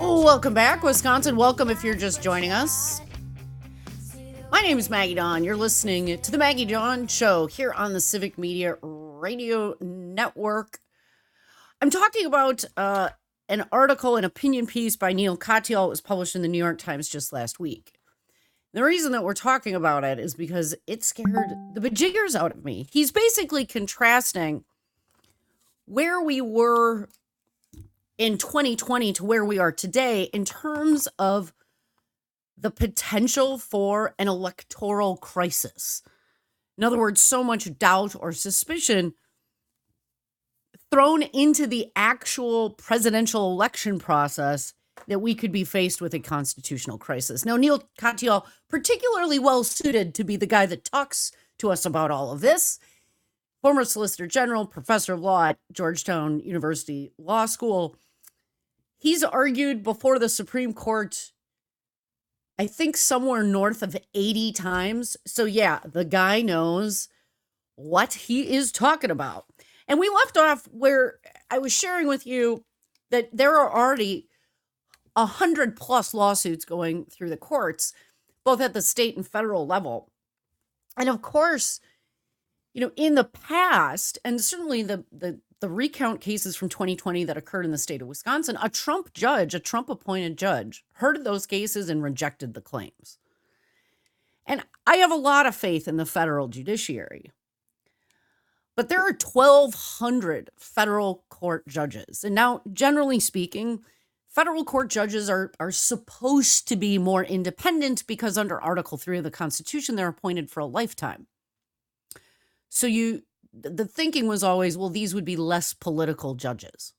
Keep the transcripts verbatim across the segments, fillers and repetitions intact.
Welcome back, Wisconsin. Welcome if you're just joining us. My name is Maggie Dawn. You're listening to the Maggie Dawn Show here on the Civic Media Radio Network. I'm talking about uh, an article, an opinion piece by Neil Katyal. It was published in the New York Times just last week. The reason that we're talking about it is because it scared the bejiggers out of me. He's basically contrasting where we were in twenty twenty to where we are today in terms of the potential for an electoral crisis. In other words, so much doubt or suspicion thrown into the actual presidential election process that we could be faced with a constitutional crisis. Now, Neil Katyal, particularly well suited to be the guy that talks to us about all of this, former Solicitor General, professor of law at Georgetown University Law School. He's argued before the Supreme Court, I think somewhere north of eighty times. So yeah, the guy knows what he is talking about. And we left off where I was sharing with you that there are already a hundred plus lawsuits going through the courts, both at the state and federal level. And of course, you know, in the past, and certainly the the the recount cases from twenty twenty that occurred in the state of Wisconsin, a Trump judge, a Trump appointed judge, heard those cases and rejected the claims. And I have a lot of faith in the federal judiciary. But there are twelve hundred federal court judges. And now, generally speaking, federal court judges are, are supposed to be more independent because under Article three of the Constitution, they're appointed for a lifetime. So you, the thinking was always, well, these would be less political judges.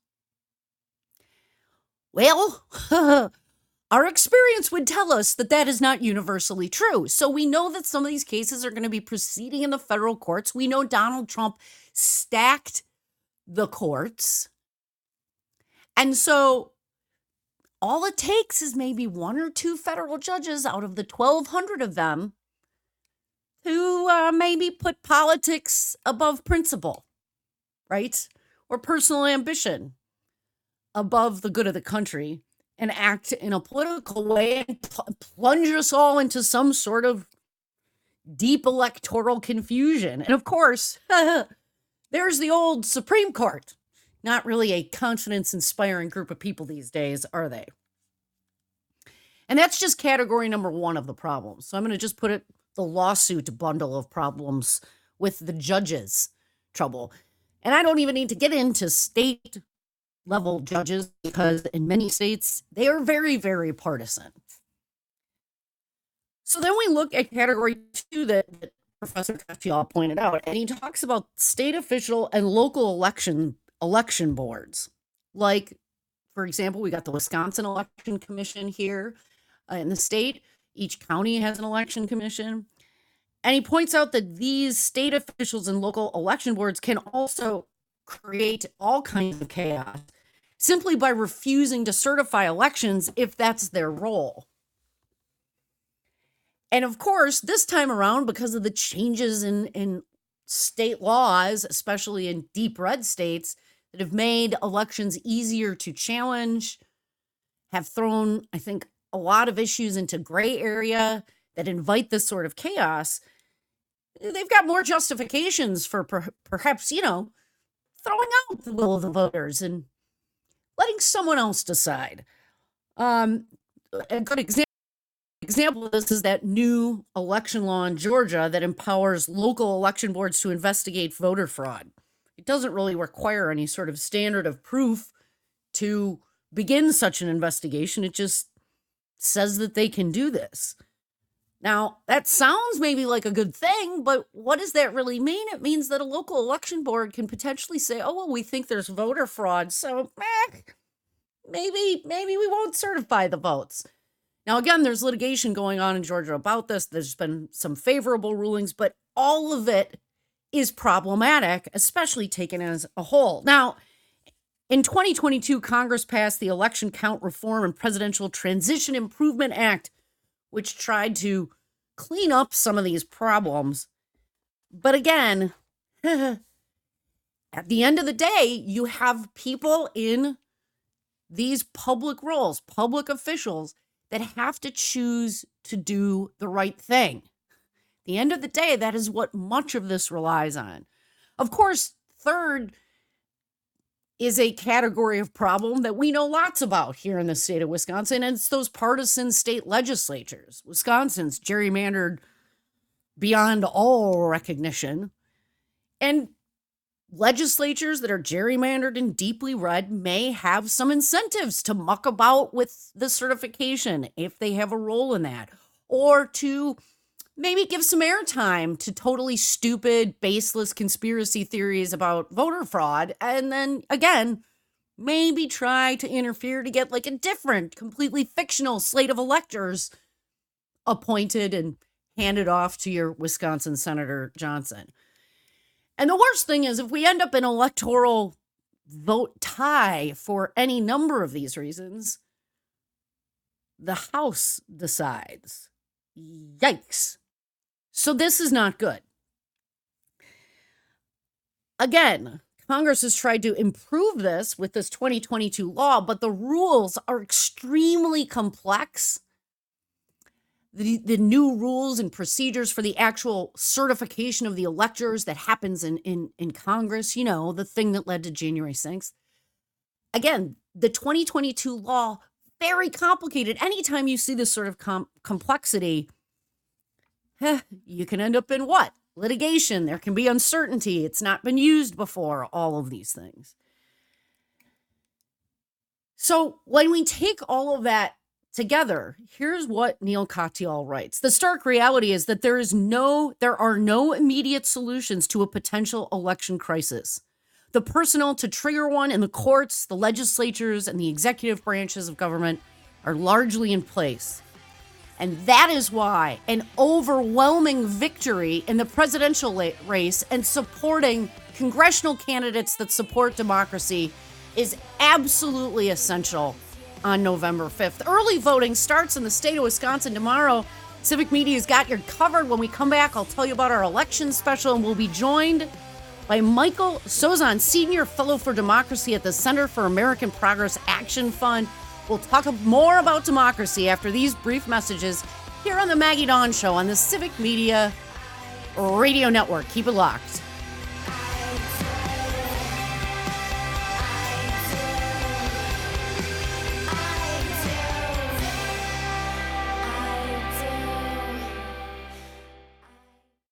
Well, our experience would tell us that that is not universally true. So we know that some of these cases are going to be proceeding in the federal courts. We know Donald Trump stacked the courts. And so all it takes is maybe one or two federal judges out of the twelve hundred of them who uh, maybe put politics above principle, right? Or personal ambition above the good of the country and act in a political way and pl- plunge us all into some sort of deep electoral confusion. And of course, there's the old Supreme Court. Not really a confidence-inspiring group of people these days, are they? And that's just category number one of the problems. So I'm going to just put it the lawsuit bundle of problems with the judges' trouble. And I don't even need to get into state level judges because in many states, they are very, very partisan. So then we look at category two that, that Professor Katyal pointed out, and he talks about state official and local election election boards. Like, for example, we got the Wisconsin Election Commission here uh, in the state. Each county has an election commission. And he points out that these state officials and local election boards can also create all kinds of chaos simply by refusing to certify elections if that's their role. And of course, this time around, because of the changes in, in state laws, especially in deep red states, that have made elections easier to challenge, have thrown, I think, a lot of issues into gray area that invite this sort of chaos, they've got more justifications for per- perhaps, you know, throwing out the will of the voters and letting someone else decide. Um, a good example, example of this is that new election law in Georgia that empowers local election boards to investigate voter fraud. It doesn't really require any sort of standard of proof to begin such an investigation. It just says that they can do this. Now, that sounds maybe like a good thing, but what does that really mean? It means that a local election board can potentially say, oh, well, we think there's voter fraud, so eh, maybe, maybe we won't certify the votes. Now, again, there's litigation going on in Georgia about this. There's been some favorable rulings, but all of it is problematic, especially taken as a whole. Now, in twenty twenty-two, Congress passed the Election Count Reform and Presidential Transition Improvement Act, which tried to clean up some of these problems. But again, at the end of the day, you have people in these public roles, public officials that have to choose to do the right thing. At the end of the day, that is what much of this relies on. Of course, third is a category of problem that we know lots about here in the state of Wisconsin, and it's those partisan state legislatures. Wisconsin's gerrymandered beyond all recognition. And legislatures that are gerrymandered and deeply red may have some incentives to muck about with the certification if they have a role in that, or to maybe give some airtime to totally stupid, baseless conspiracy theories about voter fraud, and then again, maybe try to interfere to get like a different, completely fictional slate of electors appointed and handed off to your Wisconsin Senator Johnson. And the worst thing is, if we end up in electoral vote tie for any number of these reasons, the House decides. Yikes. So this is not good. Again, Congress has tried to improve this with this twenty twenty-two law, but the rules are extremely complex. The, the new rules and procedures for the actual certification of the electors that happens in, in, in Congress, you know, the thing that led to January sixth. Again, the twenty twenty-two law, very complicated. Anytime you see this sort of com- complexity, eh, you can end up in what? Litigation. There can be uncertainty. It's not been used before, all of these things. So when we take all of that together, here's what Neil Katyal writes. The stark reality is that there is no, there are no immediate solutions to a potential election crisis. The personnel to trigger one in the courts, the legislatures, and the executive branches of government are largely in place. And that is why an overwhelming victory in the presidential la- race and supporting congressional candidates that support democracy is absolutely essential on November fifth. Early voting starts in the state of Wisconsin tomorrow. Civic Media's got you covered. When we come back, I'll tell you about our election special, and we'll be joined by Michael Sozon, Senior Fellow for Democracy at the Center for American Progress Action Fund. We'll talk more about democracy after these brief messages here on the Maggie Dawn Show on the Civic Media Radio Network. Keep it locked.